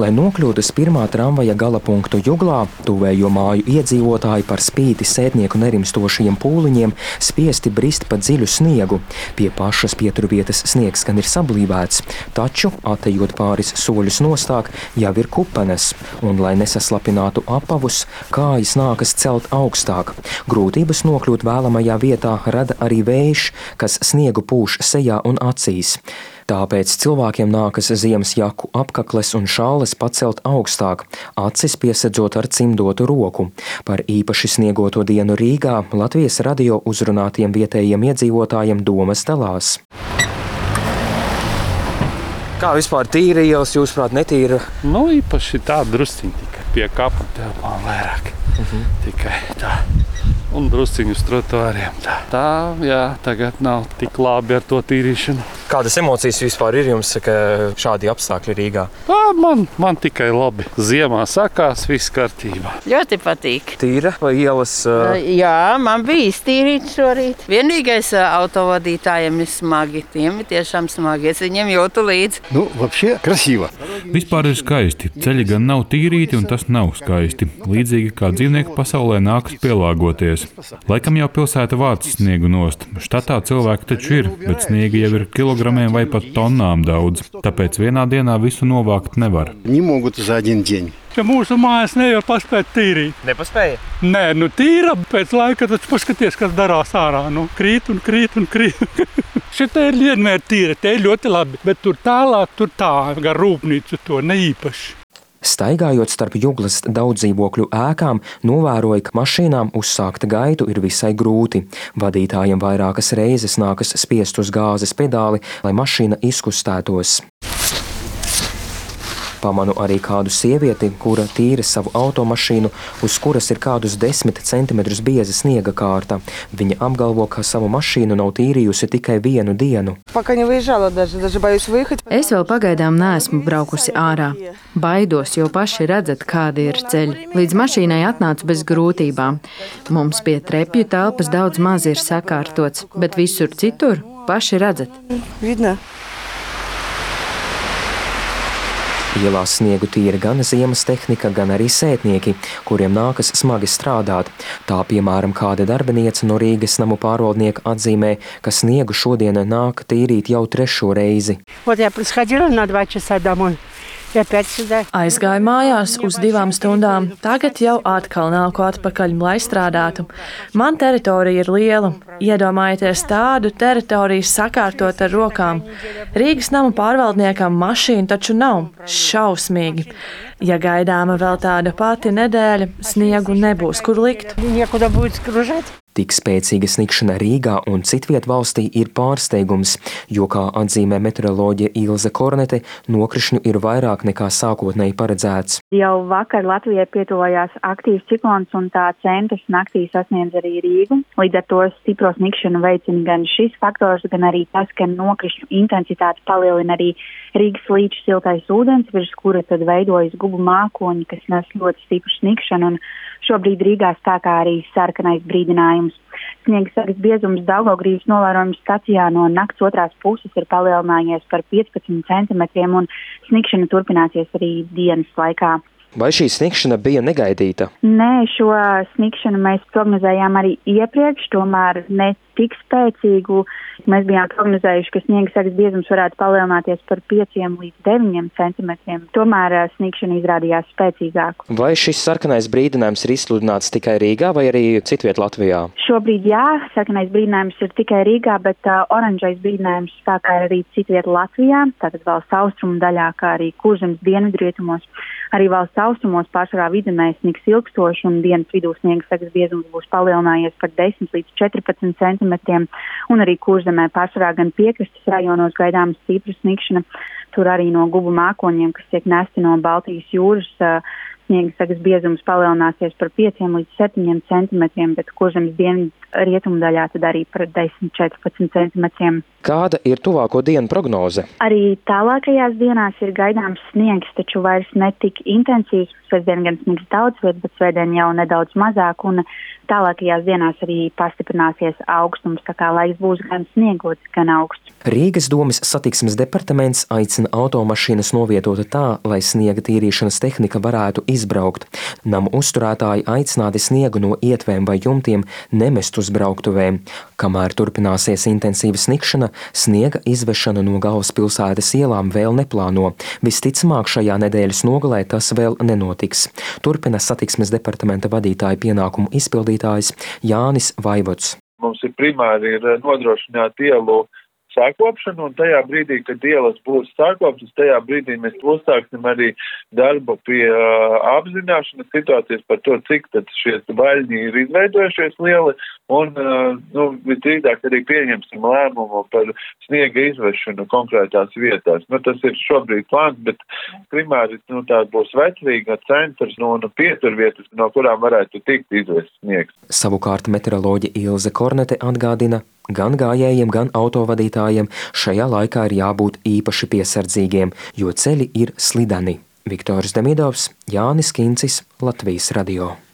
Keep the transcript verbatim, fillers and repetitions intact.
Lai nokļūtu uz pirmā tramvaja gala punktu Juglā, tuvējo māju iedzīvotāji par spīti sētnieku nerimstošajiem pūliņiem spiesti brist pa dziļu sniegu. Pie pašas pieturvietas sniegs gan ir sablīvēts, taču, atejot pāris soļus nostāk, jau ir kupenes, un, lai nesaslapinātu apavus, kājas nākas celt augstāk. Grūtības nokļūt vēlamajā vietā rada arī vējš, kas sniegu pūš sejā un acīs. Tāpēc cilvēkiem nākas ziemas jaku apkakles un šalles pacelt augstāk, acis piesedzot ar cimdotu roku. Par īpaši sniegoto dienu Rīgā Latvijas radio uzrunātiem vietējiem iedzīvotājiem domas dalās. Kā vispār tīra ielas, jūsuprāt, netīra? Nu, īpaši tā drusciņi tikai pie kapa telpām vairāk. Uh-huh. Tikai tā. Un drusciņu uz trotuāriem. Tā, tā, jā, tagad nav tik labi ar to tīrīšanu. Kādas emocijas vispār ir jums, ka šādi apstākļi Rīgā? Tā, man, man tikai labi. Ziemā sakās, viss kārtībā. Ļoti patīk. Tīra vai ielas? Uh... Jā, man bija iztīrīt šorīt. Vienīgais autovadītājiem ir smagi. Tiem ir tiešām smagi. Es viņiem jūtu līdzi. Nu, вообще красиво. Vispār ir skaisti. Ceļi gan nav tīrīti, un tas nav skaisti. Līdzīgi kā dzīvnieku pasaulē nākas pielāgoties. Laikam jau pilsēta vāc sniegu nost. Štatā cilvēki taču ir, bet sniega jau ir kilogramiem vai pat tonnām daudz. Tāpēc vienā dienā visu novākt nevar. Nemogут за один день. Ja mūsu mājas nevar paspēt tīrīt. Nepaspēja? Nē, nu tīra pēc laika, taču paskaties, kas darās ārā. Nu, krīt un krīt un krīt. Šitā ir vienmēr tīra, te ir ļoti labi, bet tur tālāk, tur tā, gar rūpnīcu to neīpaši. Staigājot starp Juglas daudzdzīvokļu ēkām, novēroja, ka mašīnām uzsākt gaitu ir visai grūti. Vadītājiem vairākas reizes nākas spiest uz gāzes pedāli, lai mašīna izkustētos. Pamanu arī kādu sievieti, kura tīra savu automašīnu, uz kuras ir kādus desmit centimetrus bieza sniega kārta. Viņa apgalvo, ka savu mašīnu nav tīrījusi tikai vienu dienu. Es vēl pagaidām neesmu braukusi ārā. Baidos, jo paši redzat, kādi ir ceļi. Līdz mašīnai atnācu bez grūtībām. Mums pie trepju telpas daudz maz ir sakārtots, bet visur citur paši redzat. Vidnā. Ielās sniegu tīra gan ziemas tehnika, gan arī sētnieki, kuriem nākas smagi strādāt. Tā, piemēram, kāda darbiniece no Rīgas namu pārvaldnieka atzīmē, ka sniegu šodien nāk tīrīt jau trešo reizi. Aizgāju mājās uz divām stundām, tagad jau atkal nāku atpakaļ, lai strādātu. Man teritorija ir liela. Iedomājieties tādu teritoriju sakārtot ar rokām. Rīgas namu pārvaldniekam mašīnu taču nav. Šausmīgi. Ja gaidāma vēl tāda pati nedēļa, sniegu nebūs kur likt. Tik spēcīga sniegšana Rīgā un citviet valstī ir pārsteigums, jo, kā atzīmē meteoroloģe Ilze Kornete, nokrišņu ir vairāk nekā sākotnēji paredzēts. Jau vakar Latvijai pietuvojās aktīvs ciklons un tā centrs naktī sasniedz arī Rīgu. Līdz ar to stipro sniegšanu veicina gan šis faktors, gan arī tas, ka nokrišņu intensitāti palielina arī Rīgas līča siltais ūdens, virs kura tad veidojas gubu mākoņi, kas nes ļoti stipru sniegšanu, un šobrīd Rīgā spēkā arī sarkanais brīdinājums. Sniega sagas biezums Daugavgrīvas novērojuma stacijā no nakts otrās puses ir palielinājies par piecpadsmit centimetriem, un sniegšana turpināsies arī dienas laikā. Vai šī sniegšana bija negaidīta? Nē, šo sniegšanu mēs prognozējām arī iepriekš, tomēr ne tik spēcīgu. Mēs bijām prognozējuši, ka sniega sagas biezums varētu palielināties par pieciem līdz deviņiem centimetriem. Tomēr sniegšana izrādījās spēcīgāku. Vai šis sarkanais brīdinājums ir izsludināts tikai Rīgā vai arī citviet Latvijā? Šobrīd jā, sarkanais brīdinājums ir tikai Rīgā, bet uh, oranžais brīdinājums spēkā ir arī citviet Latvijā, tātad valsts austrumu daļā, kā arī Kurzemes dienvidrietumos. Arī valsts austrumos pārsvarā vidzemē sniegs ilgstoši, un dienas vidū sniega sagas biezums būs palielinājies par desmit līdz četrpadsmit centimetriem, un arī Kurzemē pārsvarā gan piekrastes rajonos gaidāma stipra sniegšana. Tur arī no gubu mākoņiem, kas tiek nesti no Baltijas jūras, sniega sagas biezums palielināsies par pieciem līdz septiņiem centimetriem, bet Kurzemes dienvidu rietumu daļā tad arī par desmit līdz četrpadsmit centimetriem. Kāda ir tuvāko dienu prognoze? Arī tālākajās dienās ir gaidāms sniegs, taču vairs netik intensīvs. Svētdien gan sniegs daudz viet, bet svētdien jau nedaudz mazāk, un tālākajās dienās arī pastiprināsies augstums, tā kā laiks būs gan sniegots, gan augsts. Rīgas domes satiksmes departaments aicina automašīnas novietot tā, lai sniega tīrīšanas tehnika varētu izbraukt. Namu uzturētāji aicināti sniegu no ietvēm vai jumtiem nemest uz brauktuvēm. Kamēr turpināsies intensīva snikšana, sniega izvešana no galvaspilsētas ielām vēl neplāno. Visticamāk, šajā nedēļas nogalē tas vēl nenotiks. Turpina satiksmes departamenta vadītāja pienākumu izpildītājs Jānis Vaivods. Mums ir primāri ir nodrošināt ielu sākopšanu, un tajā brīdī, kad ielas būs sākoptas, tajā brīdī mēs uzsāksim arī darbu pie uh, apzināšanas situācijas par to, cik tad šie vaļņi ir izveidojušies lieli, un uh, nu, visdrīzāk arī pieņemsim lēmumu par sniega izvešanu konkrētās vietās. Nu, tas ir šobrīd plāns, bet primāri nu, tā būs vecrīga centrs nu, un pieturvietas, no kurām varētu tikt izvests sniegs. Savukārt meteoroloģe Ilze Kornete atgādina, gan gājējiem, gan autovadītājiem šajā laikā ir jābūt īpaši piesardzīgiem, jo ceļi ir slideni. Viktors Demidovs, Jānis Kincis, Latvijas radio.